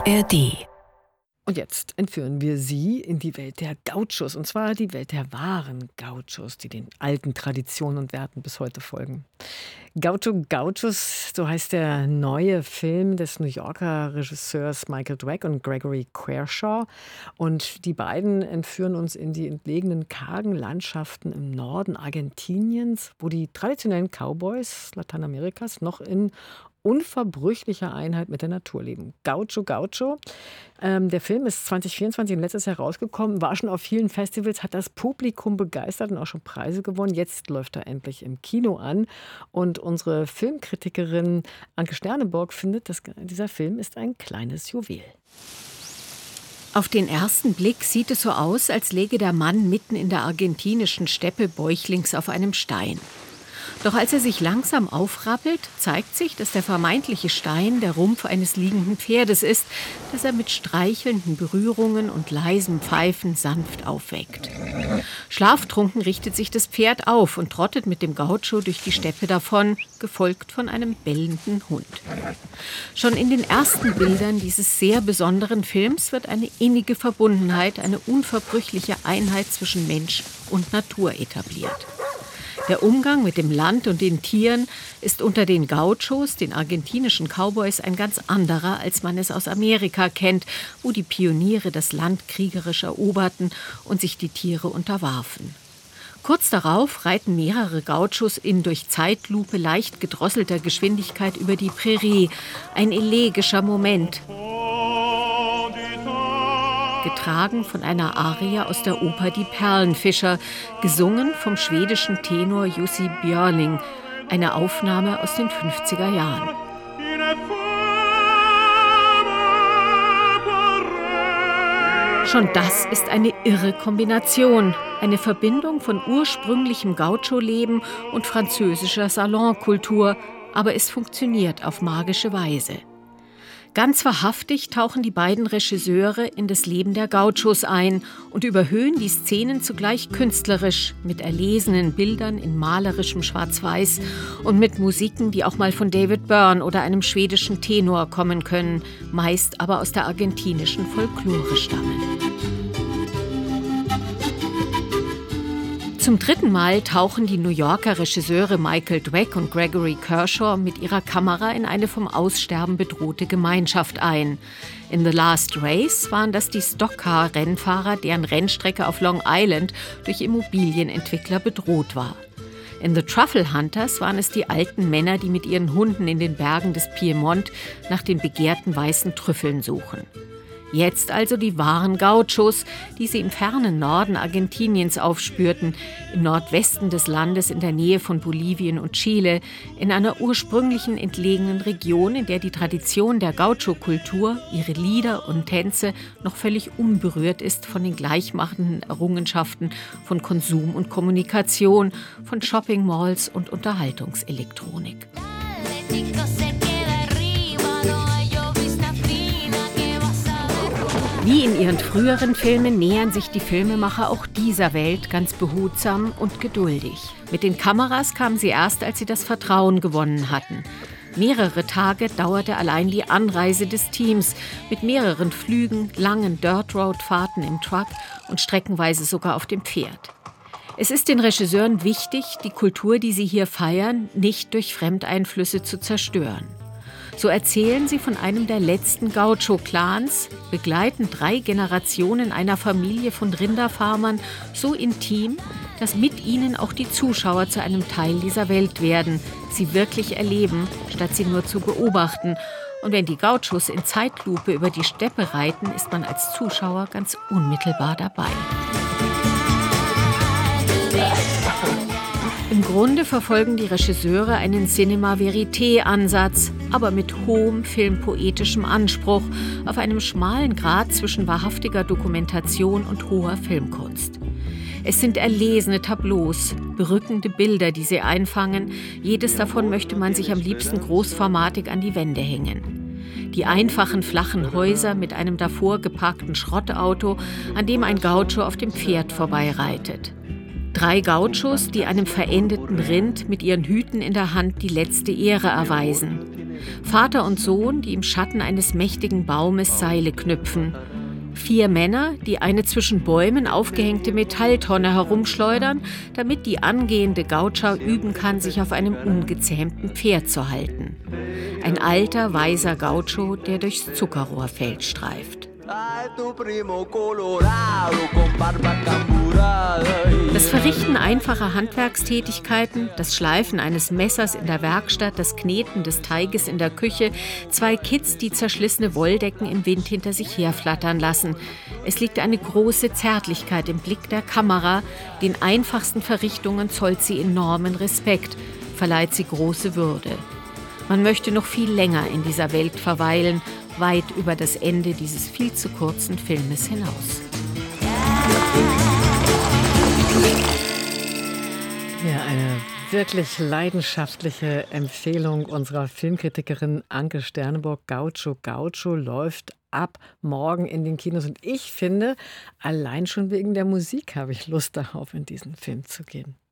ARD. Und jetzt entführen wir Sie in die Welt der Gauchos, und zwar die Welt der wahren Gauchos, die den alten Traditionen und Werten bis heute folgen. Gauchos, so heißt der neue Film des New Yorker Regisseurs Michael Dweck und Gregory Quershaw. Und die beiden entführen uns in die entlegenen, kargen Landschaften im Norden Argentiniens, wo die traditionellen Cowboys Lateinamerikas noch in unverbrüchlicher Einheit mit der Natur leben. Gaucho. Der Film ist 2024 und letztes Jahr rausgekommen, war schon auf vielen Festivals, hat das Publikum begeistert und auch schon Preise gewonnen. Jetzt läuft er endlich im Kino an. Und unsere Filmkritikerin Anke Sterneborg findet, dass dieser Film ist ein kleines Juwel. Auf den ersten Blick sieht es so aus, als läge der Mann mitten in der argentinischen Steppe bäuchlings auf einem Stein. Doch als er sich langsam aufrappelt, zeigt sich, dass der vermeintliche Stein der Rumpf eines liegenden Pferdes ist, das er mit streichelnden Berührungen und leisem Pfeifen sanft aufweckt. Schlaftrunken richtet sich das Pferd auf und trottet mit dem Gaucho durch die Steppe davon, gefolgt von einem bellenden Hund. Schon in den ersten Bildern dieses sehr besonderen Films wird eine innige Verbundenheit, eine unverbrüchliche Einheit zwischen Mensch und Natur etabliert. Der Umgang mit dem Land und den Tieren ist unter den Gauchos, den argentinischen Cowboys, ein ganz anderer, als man es aus Amerika kennt, wo die Pioniere das Land kriegerisch eroberten und sich die Tiere unterwarfen. Kurz darauf reiten mehrere Gauchos in durch Zeitlupe leicht gedrosselter Geschwindigkeit über die Prärie. Ein elegischer Moment. Getragen von einer Arie aus der Oper Die Perlenfischer, gesungen vom schwedischen Tenor Jussi Björling, eine Aufnahme aus den 50er Jahren. Schon das ist eine irre Kombination, eine Verbindung von ursprünglichem Gaucho-Leben und französischer Salonkultur, aber es funktioniert auf magische Weise. Ganz wahrhaftig tauchen die beiden Regisseure in das Leben der Gauchos ein und überhöhen die Szenen zugleich künstlerisch mit erlesenen Bildern in malerischem Schwarz-Weiß und mit Musiken, die auch mal von David Byrne oder einem schwedischen Tenor kommen können, meist aber aus der argentinischen Folklore stammen. Zum dritten Mal tauchen die New Yorker Regisseure Michael Dweck und Gregory Quershaw mit ihrer Kamera in eine vom Aussterben bedrohte Gemeinschaft ein. In The Last Race waren das die Stockcar-Rennfahrer, deren Rennstrecke auf Long Island durch Immobilienentwickler bedroht war. In The Truffle Hunters waren es die alten Männer, die mit ihren Hunden in den Bergen des Piemont nach den begehrten weißen Trüffeln suchen. Jetzt also die wahren Gauchos, die sie im fernen Norden Argentiniens aufspürten, im Nordwesten des Landes in der Nähe von Bolivien und Chile, in einer ursprünglichen entlegenen Region, in der die Tradition der Gaucho-Kultur, ihre Lieder und Tänze noch völlig unberührt ist von den gleichmachenden Errungenschaften von Konsum und Kommunikation, von Shopping-Malls und Unterhaltungselektronik. Wie in ihren früheren Filmen nähern sich die Filmemacher auch dieser Welt ganz behutsam und geduldig. Mit den Kameras kamen sie erst, als sie das Vertrauen gewonnen hatten. Mehrere Tage dauerte allein die Anreise des Teams mit mehreren Flügen, langen Dirt-Road-Fahrten im Truck und streckenweise sogar auf dem Pferd. Es ist den Regisseuren wichtig, die Kultur, die sie hier feiern, nicht durch Fremdeinflüsse zu zerstören. So erzählen sie von einem der letzten Gaucho-Clans, begleiten 3 Generationen einer Familie von Rinderfarmern so intim, dass mit ihnen auch die Zuschauer zu einem Teil dieser Welt werden, sie wirklich erleben, statt sie nur zu beobachten. Und wenn die Gauchos in Zeitlupe über die Steppe reiten, ist man als Zuschauer ganz unmittelbar dabei. Im Grunde verfolgen die Regisseure einen Cinema-Verité-Ansatz, aber mit hohem filmpoetischem Anspruch auf einem schmalen Grat zwischen wahrhaftiger Dokumentation und hoher Filmkunst. Es sind erlesene Tableaus, berückende Bilder, die sie einfangen. Jedes davon möchte man sich am liebsten großformatig an die Wände hängen. Die einfachen, flachen Häuser mit einem davor geparkten Schrottauto, an dem ein Gaucho auf dem Pferd vorbeireitet. 3 Gauchos, die einem verendeten Rind mit ihren Hüten in der Hand die letzte Ehre erweisen. Vater und Sohn, die im Schatten eines mächtigen Baumes Seile knüpfen. 4 Männer, die eine zwischen Bäumen aufgehängte Metalltonne herumschleudern, damit die angehende Gaucho üben kann, sich auf einem ungezähmten Pferd zu halten. Ein alter, weiser Gaucho, der durchs Zuckerrohrfeld streift. Das Verrichten einfacher Handwerkstätigkeiten, das Schleifen eines Messers in der Werkstatt, das Kneten des Teiges in der Küche, 2 Kids, die zerschlissene Wolldecken im Wind hinter sich herflattern lassen. Es liegt eine große Zärtlichkeit im Blick der Kamera. Den einfachsten Verrichtungen zollt sie enormen Respekt, verleiht sie große Würde. Man möchte noch viel länger in dieser Welt verweilen, weit über das Ende dieses viel zu kurzen Filmes hinaus. Ja, eine wirklich leidenschaftliche Empfehlung unserer Filmkritikerin Anke Sterneburg. Gaucho Gaucho läuft ab morgen in den Kinos. Und ich finde, allein schon wegen der Musik habe ich Lust darauf, in diesen Film zu gehen.